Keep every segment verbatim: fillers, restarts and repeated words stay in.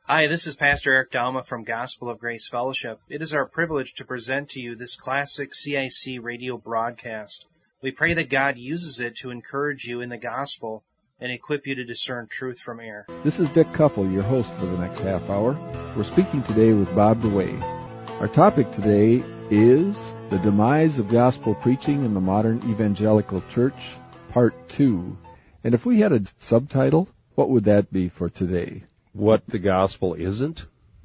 Hi, this is Pastor Eric Dalma from Gospel of Grace Fellowship. It is our privilege to present to you this classic C I C radio broadcast. We pray that God uses it to encourage you in the gospel and equip you to discern truth from error. This is Dick Kuffel, your host for the next half hour. We're speaking today with Bob DeWay. Our topic today is the demise of gospel preaching in the modern evangelical church, part two. And if we had a subtitle, what would that be for today? What the gospel isn't?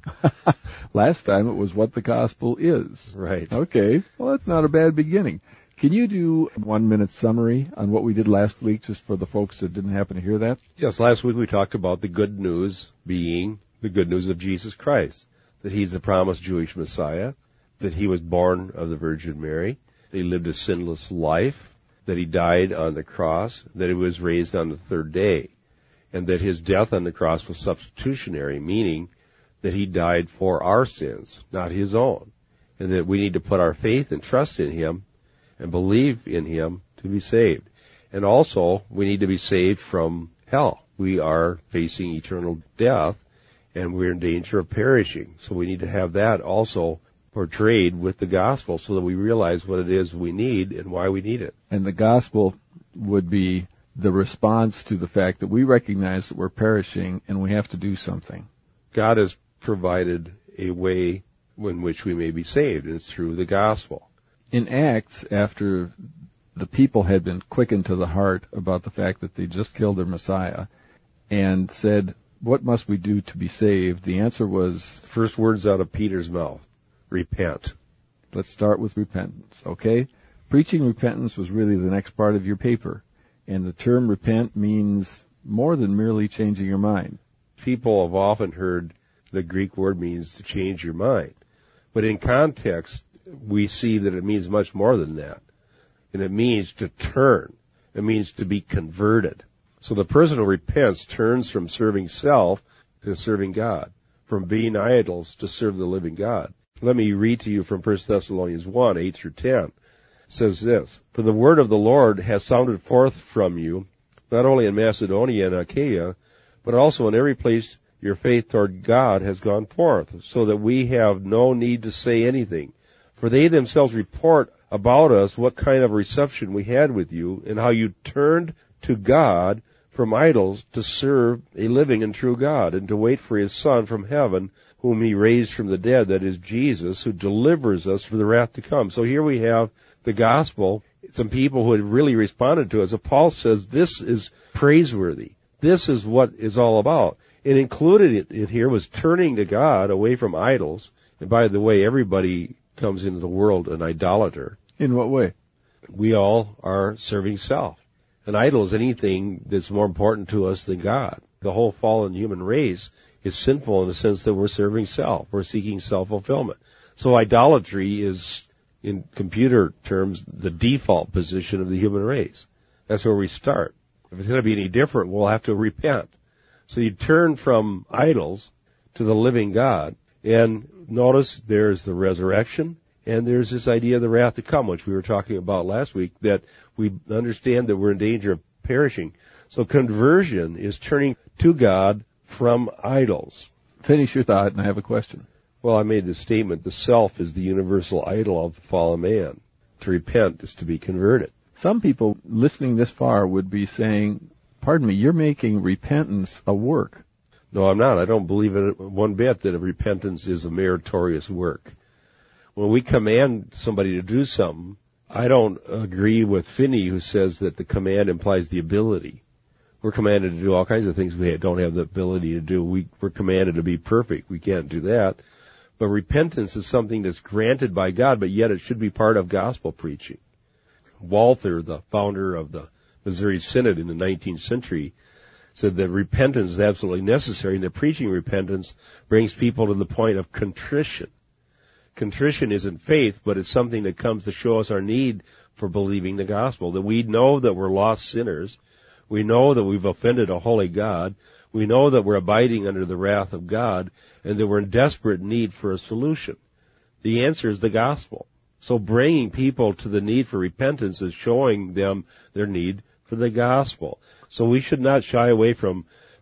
Last time it was what the gospel is. Right. Okay. Well, that's not a bad beginning. Can you do a one-minute summary on what we did last week, just for the folks that didn't happen to hear that? Yes, last week we talked about the good news being the good news of Jesus Christ, that he's the promised Jewish Messiah, that he was born of the Virgin Mary, that he lived a sinless life, that he died on the cross, that he was raised on the third day, and that his death on the cross was substitutionary, meaning that he died for our sins, not his own, and that we need to put our faith and trust in him and believe in him to be saved. And also, we need to be saved from hell. We are facing eternal death, and we're in danger of perishing. So we need to have that also portrayed with the gospel so that we realize what it is we need and why we need it. And the gospel would be the response to the fact that we recognize that we're perishing and we have to do something. God has provided a way in which we may be saved, and it's through the gospel. In Acts, after the people had been quickened to the heart about the fact that they just killed their Messiah and said, what must we do to be saved? The answer was, First words out of Peter's mouth, repent. Let's start with repentance, okay? Preaching repentance was really the next part of your paper. And the term repent means more than merely changing your mind. People have often heard the Greek word means to change your mind. But in context, we see that it means much more than that. And it means to turn. It means to be converted. So the person who repents turns from serving self to serving God, from being idols to serve the living God. Let me read to you from First Thessalonians one, eight through ten. It says this, For the word of the Lord has sounded forth from you, not only in Macedonia and Achaia, but also in every place your faith toward God has gone forth, so that we have no need to say anything. For they themselves report about us what kind of reception we had with you, and how you turned to God from idols to serve a living and true God, and to wait for his Son from heaven, whom he raised from the dead, that is Jesus, who delivers us from the wrath to come. So here we have the gospel, some people who had really responded to it. So Paul says this is praiseworthy. This is what is all about. And included it, it here was turning to God away from idols. And by the way, everybody comes into the world an idolater. In what way? We all are serving self. An idol is anything that's more important to us than God. The whole fallen human race is sinful in the sense that we're serving self. We're seeking self-fulfillment. So idolatry is, in computer terms, the default position of the human race. That's where we start. If it's going to be any different, we'll have to repent. So you turn from idols to the living God. And notice there's the resurrection, and there's this idea of the wrath to come, which we were talking about last week, that we understand that we're in danger of perishing. So conversion is turning to God from idols. Finish your thought, and I have a question. Well, I made the statement, the self is the universal idol of the fallen man. To repent is to be converted. Some people listening this far would be saying, pardon me, you're making repentance a work. No, I'm not. I don't believe it one bit that repentance is a meritorious work. When we command somebody to do something, I don't agree with Finney, who says that the command implies the ability. We're commanded to do all kinds of things we don't have the ability to do. We, we're commanded to be perfect. We can't do that. But repentance is something that's granted by God, but yet it should be part of gospel preaching. Walther, the founder of the Missouri Synod in the nineteenth century, said that repentance is absolutely necessary, and that preaching repentance brings people to the point of contrition. Contrition isn't faith, but it's something that comes to show us our need for believing the gospel, that we know that we're lost sinners. We know that we've offended a holy God. We know that we're abiding under the wrath of God, and that we're in desperate need for a solution. The answer is the gospel. So bringing people to the need for repentance is showing them their need for the gospel. So we should not shy away from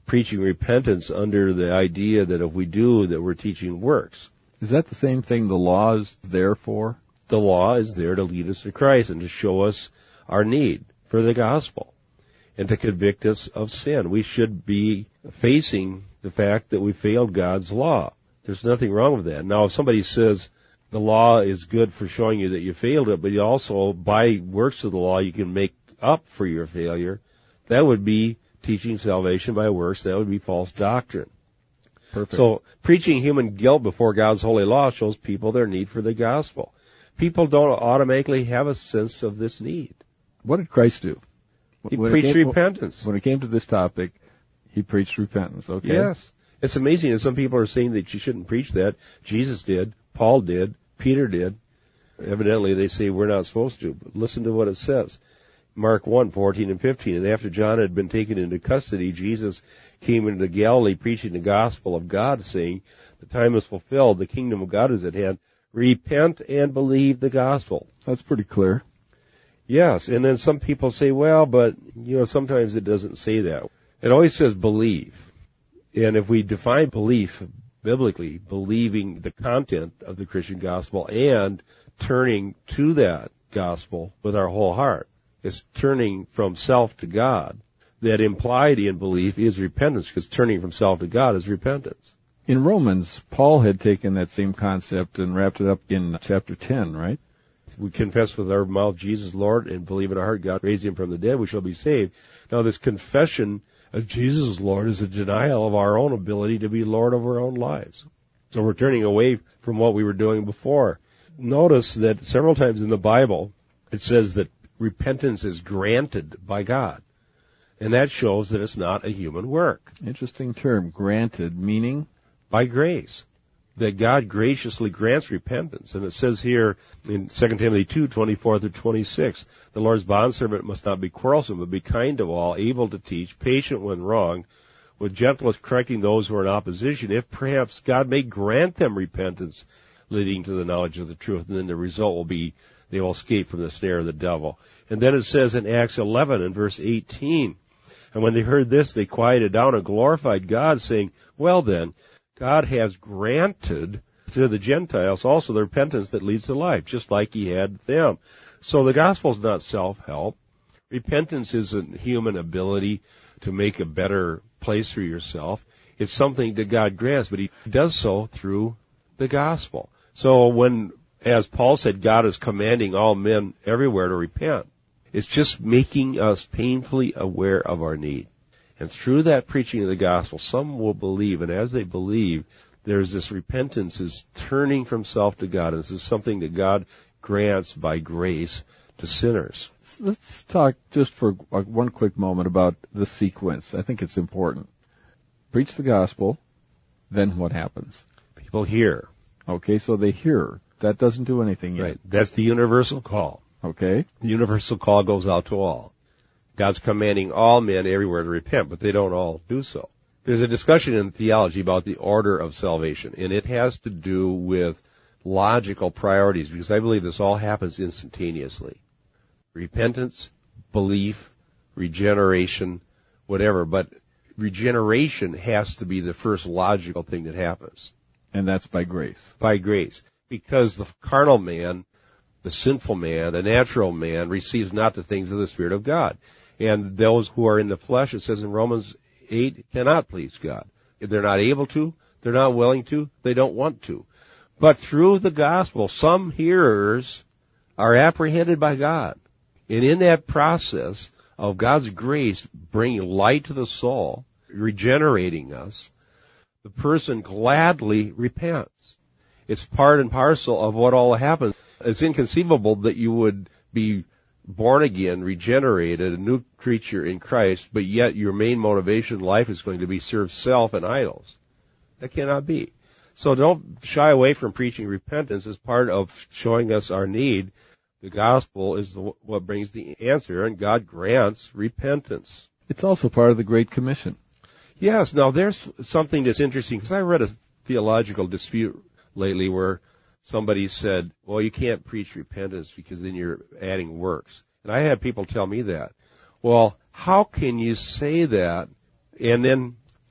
preaching repentance under the idea that if we do, that we're teaching works. Is that the same thing the law is there for? The law is there to lead us to Christ and to show us our need for the gospel and to convict us of sin. We should be facing the fact that we failed God's law. There's nothing wrong with that. Now, if somebody says the law is good for showing you that you failed it, but you also, by works of the law, you can make up for your failure, that would be teaching salvation by works. That would be false doctrine. Perfect. So, preaching human guilt before God's holy law shows people their need for the gospel. People don't automatically have a sense of this need. What did Christ do? He when preached came, repentance. When it came to this topic, he preached repentance, okay? Yes. It's amazing that some people are saying that you shouldn't preach that. Jesus did. Paul did. Peter did. Evidently, they say we're not supposed to. But listen to what it says. Mark one, fourteen and fifteen. And after John had been taken into custody, Jesus came into Galilee preaching the gospel of God, saying, the time is fulfilled. The kingdom of God is at hand. Repent and believe the gospel. That's pretty clear. Yes, and then some people say, well, but, you know, sometimes it doesn't say that. It always says believe. And if we define belief biblically, believing the content of the Christian gospel and turning to that gospel with our whole heart, it's turning from self to God. That implied in belief is repentance, because turning from self to God is repentance. In Romans, Paul had taken that same concept and wrapped it up in chapter ten, right? We confess with our mouth Jesus Lord and believe in our heart God raised him from the dead, we shall be saved. Now this confession of Jesus Lord is a denial of our own ability to be Lord of our own lives. So we're turning away from what we were doing before. Notice that several times in the Bible it says that repentance is granted by God. And that shows that it's not a human work. Interesting term, granted, meaning? By grace. That God graciously grants repentance. And it says here in Second Timothy two, twenty-four through twenty-six, the Lord's bondservant must not be quarrelsome, but be kind to all, able to teach, patient when wrong, with gentleness correcting those who are in opposition, if perhaps God may grant them repentance, leading to the knowledge of the truth. And then the result will be they will escape from the snare of the devil. And then it says in Acts eleven and verse eighteen, and when they heard this, they quieted down and glorified God, saying, well then, God has granted to the Gentiles also the repentance that leads to life, just like he had them. So the gospel is not self-help. Repentance isn't human ability to make a better place for yourself. It's something that God grants, but he does so through the gospel. So when, as Paul said, God is commanding all men everywhere to repent, it's just making us painfully aware of our need. And through that preaching of the gospel, some will believe, and as they believe, there's this repentance is turning from self to God, and this is something that God grants by grace to sinners. Let's talk just for one quick moment about the sequence. I think it's important. Preach the gospel, then what happens? People hear. Okay, so they hear. That doesn't do anything yet. Right. That's the universal call. Okay. The universal call goes out to all. God's commanding all men everywhere to repent, but they don't all do so. There's a discussion in theology about the order of salvation, and it has to do with logical priorities, because I believe this all happens instantaneously. Repentance, belief, regeneration, whatever, but regeneration has to be the first logical thing that happens. And that's by grace. By grace. Because the carnal man, the sinful man, the natural man receives not the things of the Spirit of God. And those who are in the flesh, it says in Romans eight, cannot please God. If they're not able to, they're not willing to, they don't want to. But through the gospel, some hearers are apprehended by God. And in that process of God's grace bringing light to the soul, regenerating us, the person gladly repents. It's part and parcel of what all happens. It's inconceivable that you would be born again, regenerated, a new creature in Christ, but yet your main motivation in life is going to be serve self and idols. That cannot be. So don't shy away from preaching repentance as part of showing us our need. The gospel is the, what brings the answer, and God grants repentance. It's also part of the Great Commission. Yes. Now, there's something that's interesting, because I read a theological dispute lately where somebody said, well, you can't preach repentance because then you're adding works. And I had people tell me that. Well, how can you say that and then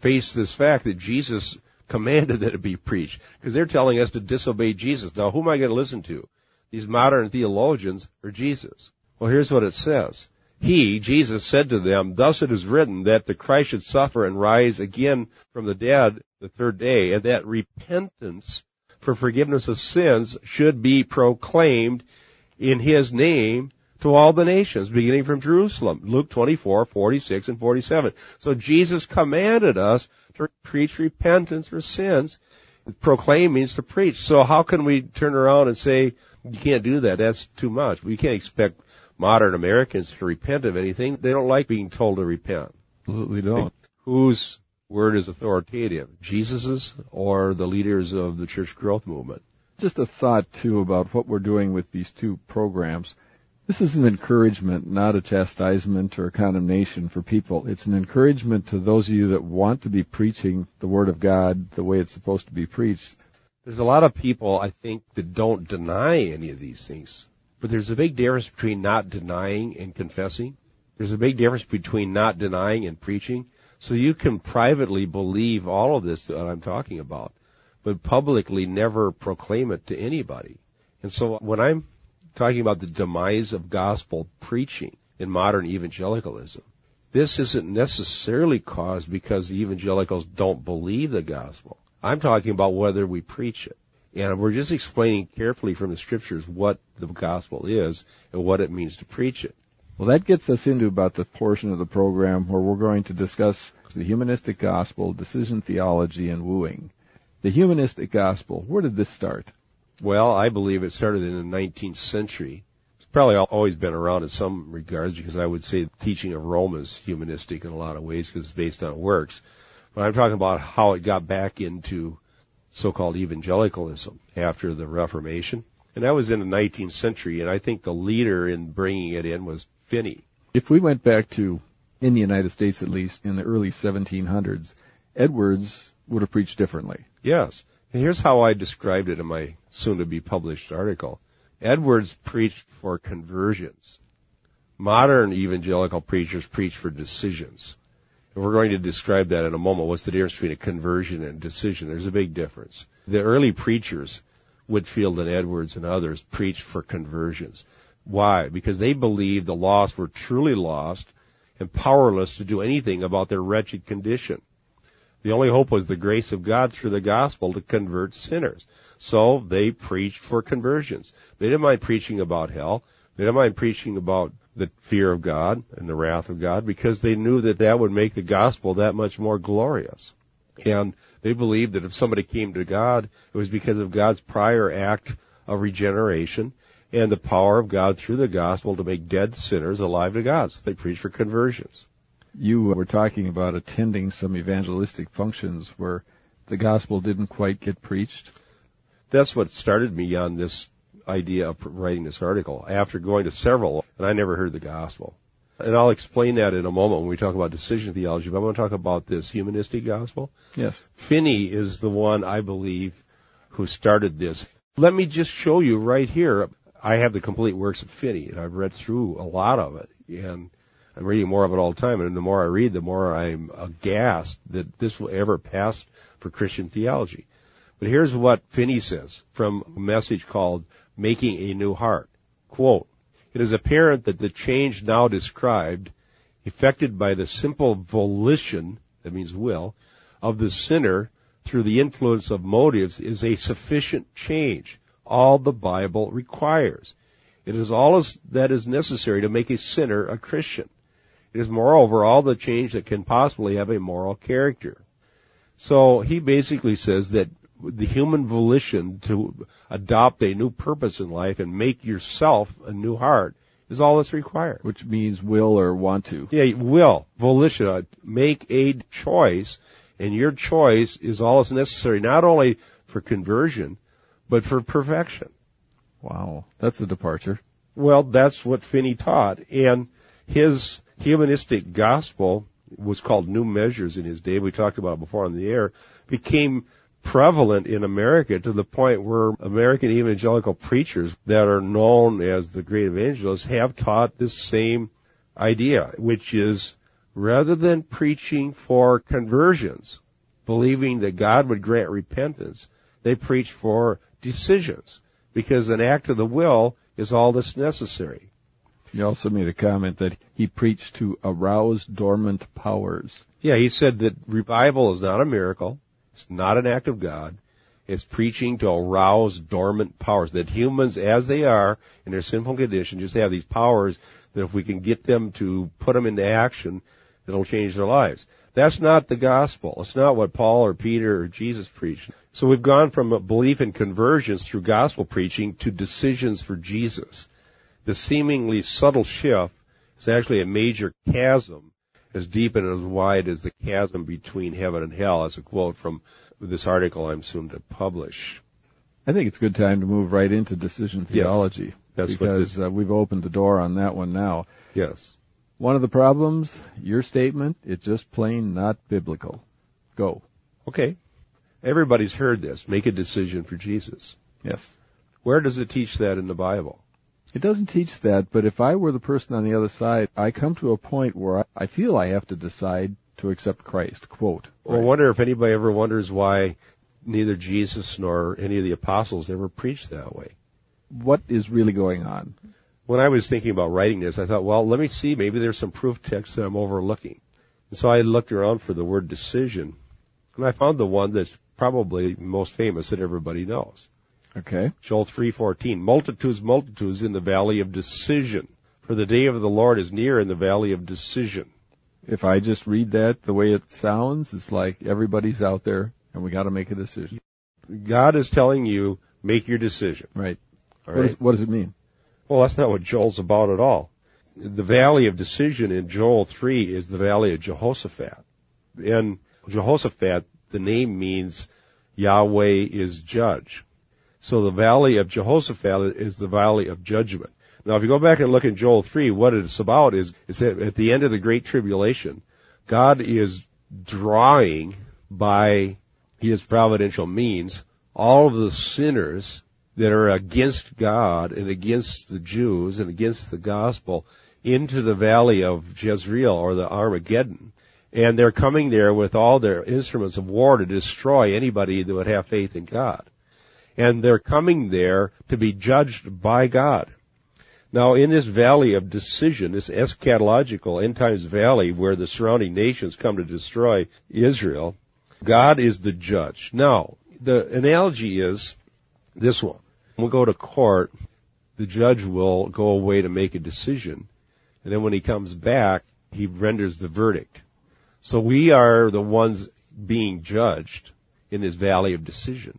face this fact that Jesus commanded that it be preached, because they're telling us to disobey Jesus. Now, who am I going to listen to? These modern theologians or Jesus? Well, here's what it says. He, Jesus, said to them, thus it is written that the Christ should suffer and rise again from the dead the third day, and that repentance for forgiveness of sins should be proclaimed in his name to all the nations, beginning from Jerusalem. Luke twenty-four, forty-six, and forty-seven. So Jesus commanded us to preach repentance for sins. Proclaim means to preach. So how can we turn around and say, you can't do that, that's too much? We can't expect modern Americans to repent of anything. They don't like being told to repent. Absolutely don't. Whose word is authoritative? Jesus's or the leaders of the church growth movement? Just a thought, too, about what we're doing with these two programs. This is an encouragement, not a chastisement or a condemnation for people. It's an encouragement to those of you that want to be preaching the Word of God the way it's supposed to be preached. There's a lot of people, I think, that don't deny any of these things. But there's a big difference between not denying and confessing. There's a big difference between not denying and preaching. So you can privately believe all of this that I'm talking about, but publicly never proclaim it to anybody. And so when I'm talking about the demise of gospel preaching in modern evangelicalism, this isn't necessarily caused because the evangelicals don't believe the gospel. I'm talking about whether we preach it. And we're just explaining carefully from the scriptures what the gospel is and what it means to preach it. Well, that gets us into about the portion of the program where we're going to discuss the humanistic gospel, decision theology, and wooing. The humanistic gospel, where did this start? Well, I believe it started in the nineteenth century. It's probably always been around in some regards, because I would say the teaching of Rome is humanistic in a lot of ways because it's based on works. But I'm talking about how it got back into so-called evangelicalism after the Reformation. And that was in the nineteenth century, and I think the leader in bringing it in was Finney. If we went back to, in the United States at least, in the early seventeen hundreds, Edwards would have preached differently. Yes. And here's how I described it in my soon-to-be published article. Edwards preached for conversions. Modern evangelical preachers preach for decisions. And we're going to describe that in a moment. What's the difference between a conversion and decision? There's a big difference. The early preachers, Whitefield and Edwards and others, preached for conversions. Why? Because they believed the lost were truly lost and powerless to do anything about their wretched condition. The only hope was the grace of God through the gospel to convert sinners. So they preached for conversions. They didn't mind preaching about hell. They didn't mind preaching about the fear of God and the wrath of God, because they knew that that would make the gospel that much more glorious. And they believed that if somebody came to God, it was because of God's prior act of regeneration and the power of God through the gospel to make dead sinners alive to God. So they preached for conversions. You were talking about attending some evangelistic functions where the gospel didn't quite get preached. That's what started me on this idea of writing this article, after going to several, and I never heard the gospel. And I'll explain that in a moment when we talk about decision theology, but I want to talk about this humanistic gospel. Yes. Finney is the one, I believe, who started this. Let me just show you right here. I have the complete works of Finney, and I've read through a lot of it, and I'm reading more of it all the time, and the more I read, the more I'm aghast that this will ever pass for Christian theology. But here's what Finney says from a message called Making a New Heart. Quote, "It is apparent that the change now described, effected by the simple volition, that means will, of the sinner through the influence of motives is a sufficient change, all the Bible requires. It is all that is necessary to make a sinner a Christian. It is, moreover, all the change that can possibly have a moral character." So he basically says that the human volition to adopt a new purpose in life and make yourself a new heart is all that's required. Which means will or want to. Yeah, will, volition, uh, make a choice, and your choice is all that's necessary, not only for conversion, but for perfection. Wow, that's a departure. Well, that's what Finney taught, and his humanistic gospel was called New Measures in his day. We talked about it before on the air. Became prevalent in America to the point where American evangelical preachers that are known as the great evangelists have taught this same idea, which is rather than preaching for conversions, believing that God would grant repentance, they preach for decisions, because an act of the will is all that's necessary. You also made a comment that he preached to arouse dormant powers. Yeah, he said that revival is not a miracle. It's not an act of God. It's preaching to arouse dormant powers, that humans, as they are in their sinful condition, just have these powers that if we can get them to put them into action, it'll change their lives. That's not the gospel. It's not what Paul or Peter or Jesus preached. So we've gone from a belief in conversions through gospel preaching to decisions for Jesus. The seemingly subtle shift is actually a major chasm, as deep and as wide as the chasm between heaven and hell. That's a quote from this article I'm soon to publish. I think it's a good time to move right into decision theology. Yes, that's because what this, uh, we've opened the door on that one now. Yes. One of the problems, your statement, it's just plain not biblical. Go. Okay. Everybody's heard this. Make a decision for Jesus. Yes. Where does it teach that in the Bible? It doesn't teach that, but if I were the person on the other side, I come to a point where I, I feel I have to decide to accept Christ, quote. Well, I wonder if anybody ever wonders why neither Jesus nor any of the apostles ever preached that way. What is really going on? When I was thinking about writing this, I thought, well, let me see, maybe there's some proof text that I'm overlooking. And so I looked around for the word decision, and I found the one that's probably most famous that everybody knows. Okay. Joel three fourteen, multitudes, multitudes in the valley of decision. For the day of the Lord is near in the valley of decision. If I just read that the way it sounds, it's like everybody's out there and we got to make a decision. God is telling you, make your decision. Right. All What, right? is, what does it mean? Well, that's not what Joel's about at all. The valley of decision in Joel three is the valley of Jehoshaphat. And Jehoshaphat, the name means Yahweh is judge. So the valley of Jehoshaphat is the valley of judgment. Now, if you go back and look in Joel three, what it's about is, is that at the end of the Great Tribulation, God is drawing by His providential means all of the sinners that are against God and against the Jews and against the gospel into the valley of Jezreel or the Armageddon. And they're coming there with all their instruments of war to destroy anybody that would have faith in God. And they're coming there to be judged by God. Now, in this valley of decision, this eschatological end times valley where the surrounding nations come to destroy Israel, God is the judge. Now, the analogy is this one. When we go to court, the judge will go away to make a decision, and then when he comes back, he renders the verdict. So we are the ones being judged in this valley of decision.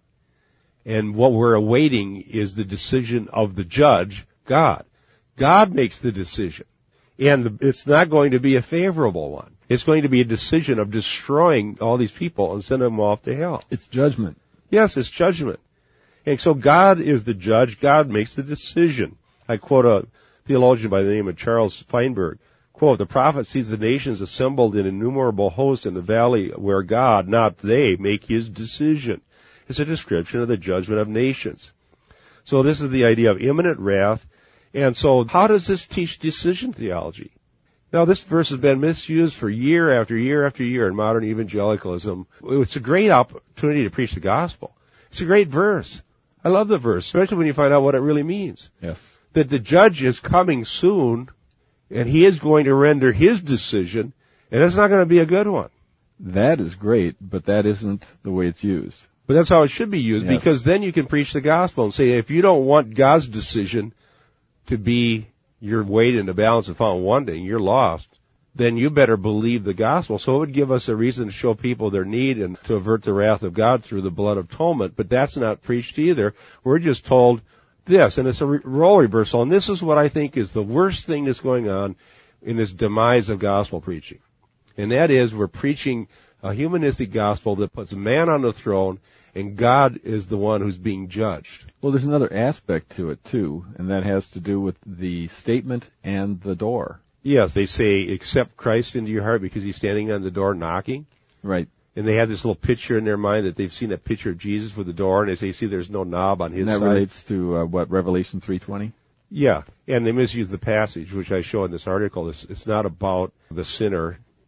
And what we're awaiting is the decision of the judge, God. God makes the decision. And it's not going to be a favorable one. It's going to be a decision of destroying all these people and sending them off to hell. It's judgment. Yes, it's judgment. And so God is the judge. God makes the decision. I quote a theologian by the name of Charles Feinberg. Quote, the prophet sees the nations assembled in innumerable hosts in the valley where God, not they, make his decision. It's a description of the judgment of nations. So this is the idea of imminent wrath. And so how does this teach decision theology? Now, this verse has been misused for year after year after year in modern evangelicalism. It's a great opportunity to preach the gospel. It's a great verse. I love the verse, especially when you find out what it really means. Yes. That the judge is coming soon, and he is going to render his decision, and it's not going to be a good one. That is great, but that isn't the way it's used. But that's how it should be used, Yes. because then you can preach the gospel and say, if you don't want God's decision to be your weight in the balance and found wanting, you're lost, then you better believe the gospel. So it would give us a reason to show people their need and to avert the wrath of God through the blood of atonement. But that's not preached either. We're just told this, and it's a re- role reversal. And this is what I think is the worst thing that's going on in this demise of gospel preaching. And that is we're preaching a humanistic gospel that puts man on the throne, and God is the one who's being judged. Well, there's another aspect to it, too, and that has to do with the statement and the door. Yes, they say, accept Christ into your heart because he's standing on the door knocking. Right. And they have this little picture in their mind that they've seen a picture of Jesus with the door, and they say, see, there's no knob on his And that side. relates to, uh, what, Revelation three twenty? Yeah, and they misuse the passage, which I show in this article. It's, it's not about the sinner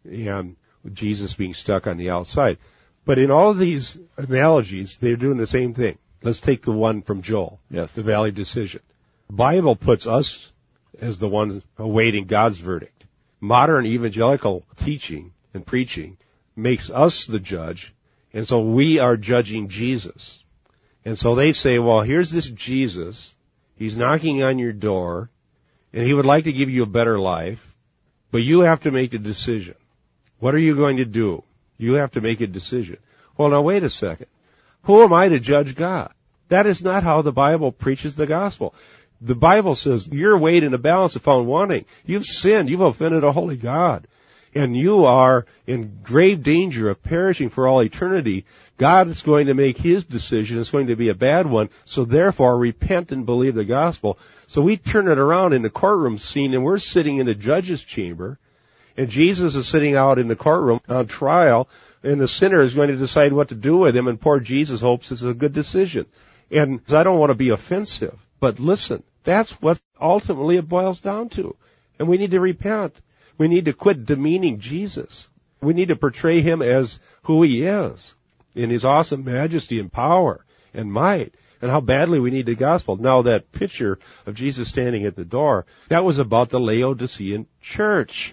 and Jesus being stuck on the outside. But in all of these analogies, they're doing the same thing. Let's take the one from Joel, Yes. the valley decision. The Bible puts us as the ones awaiting God's verdict. Modern evangelical teaching and preaching makes us the judge, and so we are judging Jesus. And so they say, well, here's this Jesus. He's knocking on your door, and he would like to give you a better life, but you have to make a decision. What are you going to do? You have to make a decision. Well, now wait a second. Who am I to judge God? That is not how the Bible preaches the gospel. The Bible says your weight in the balance is found wanting. You've sinned. You've offended a holy God. And you are in grave danger of perishing for all eternity. God is going to make his decision. It's going to be a bad one. So therefore, repent and believe the gospel. So we turn it around in the courtroom scene, and we're sitting in the judge's chamber, and Jesus is sitting out in the courtroom on trial, and the sinner is going to decide what to do with him, and poor Jesus hopes it's a good decision. And I don't want to be offensive, but listen, that's what ultimately it boils down to. And we need to repent. We need to quit demeaning Jesus. We need to portray him as who he is, in his awesome majesty and power and might, and how badly we need the gospel. Now, that picture of Jesus standing at the door, that was about the Laodicean church.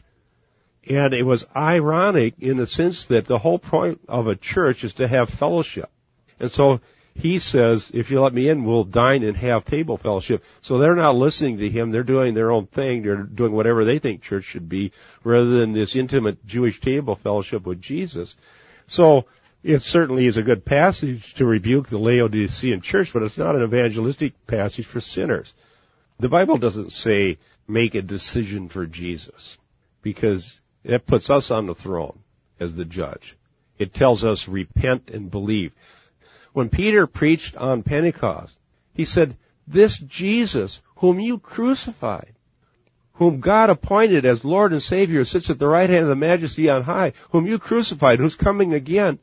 And it was ironic in the sense that the whole point of a church is to have fellowship. And so he says, if you let me in, we'll dine and have table fellowship. So they're not listening to him. They're doing their own thing. They're doing whatever they think church should be, rather than this intimate Jewish table fellowship with Jesus. So it certainly is a good passage to rebuke the Laodicean church, but it's not an evangelistic passage for sinners. The Bible doesn't say make a decision for Jesus, because it puts us on the throne as the judge. It tells us repent and believe. When Peter preached on Pentecost, he said, this Jesus whom you crucified, whom God appointed as Lord and Savior, sits at the right hand of the Majesty on high, whom you crucified, who's coming again,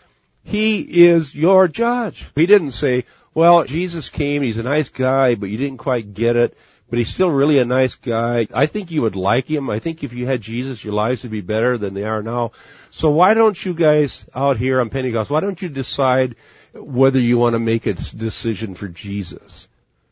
he is your judge. He didn't say, well, Jesus came, he's a nice guy, but you didn't quite get it. But he's still really a nice guy. I think you would like him. I think if you had Jesus, your lives would be better than they are now. So why don't you guys out here on Pentecost, why don't you decide whether you want to make a decision for Jesus?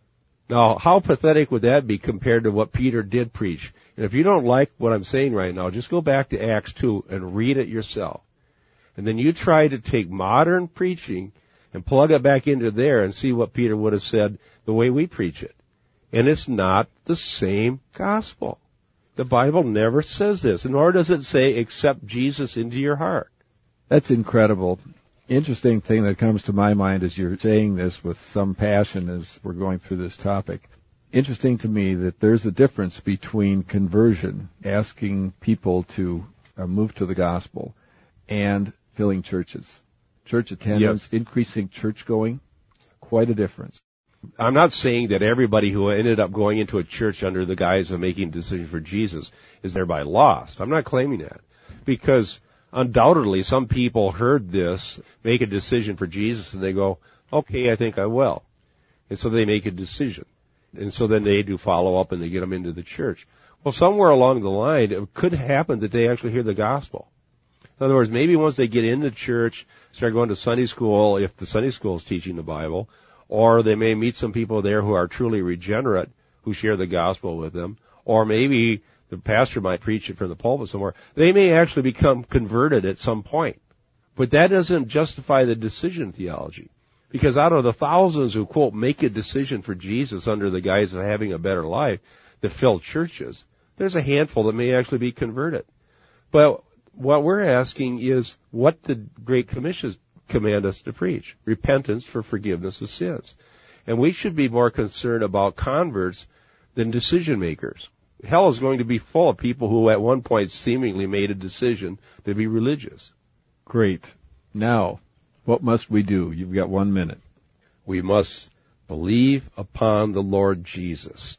Now, how pathetic would that be compared to what Peter did preach? And if you don't like what I'm saying right now, just go back to Acts two and read it yourself. And then you try to take modern preaching and plug it back into there and see what Peter would have said the way we preach it. And it's not the same gospel. The Bible never says this, nor does it say accept Jesus into your heart. That's incredible. Interesting thing that comes to my mind as you're saying this with some passion as we're going through this topic. Interesting to me that there's a difference between conversion, asking people to uh, move to the gospel, and filling churches. Church attendance, yes. Increasing church going, quite a difference. I'm not saying that everybody who ended up going into a church under the guise of making a decision for Jesus is thereby lost. I'm not claiming that. Because undoubtedly some people heard this, make a decision for Jesus, and they go, okay, I think I will. And so they make a decision. And so then they do follow up and they get them into the church. Well, somewhere along the line, it could happen that they actually hear the gospel. In other words, maybe once they get into church, start going to Sunday school, if the Sunday school is teaching the Bible, or they may meet some people there who are truly regenerate, who share the gospel with them, or maybe the pastor might preach it from the pulpit somewhere. They may actually become converted at some point. But that doesn't justify the decision theology. Because out of the thousands who, quote, make a decision for Jesus under the guise of having a better life that fill churches, there's a handful that may actually be converted. But what we're asking is what the Great Commission command us to preach. Repentance for forgiveness of sins. And we should be more concerned about converts than decision makers. Hell is going to be full of people who at one point seemingly made a decision to be religious. Great. Now, what must we do? You've got one minute. We must believe upon the Lord Jesus.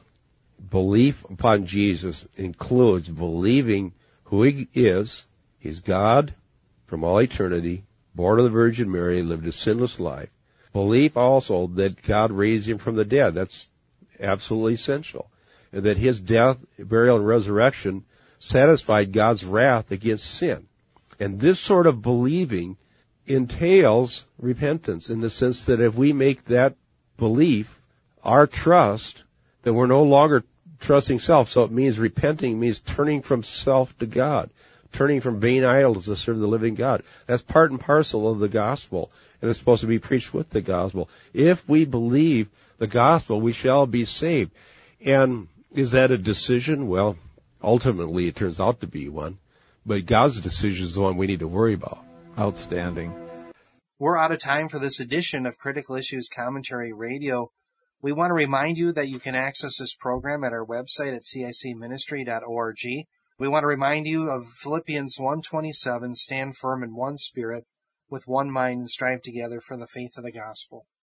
Belief upon Jesus includes believing who he is. He's God from all eternity, born of the Virgin Mary, lived a sinless life. Belief also that God raised him from the dead. That's absolutely essential. And that his death, burial, and resurrection satisfied God's wrath against sin. And this sort of believing entails repentance in the sense that if we make that belief our trust, then we're no longer trusting self. So it means repenting means turning from self to God, turning from vain idols to serve the living God. That's part and parcel of the gospel, and it's supposed to be preached with the gospel. If we believe the gospel, we shall be saved. And is that a decision? Well, ultimately it turns out to be one, but God's decision is the one we need to worry about. Outstanding. We're out of time for this edition of Critical Issues Commentary Radio. We want to remind you that you can access this program at our website at c i c ministry dot org. We want to remind you of Philippians one twenty-seven, stand firm in one spirit, with one mind, and strive together for the faith of the gospel.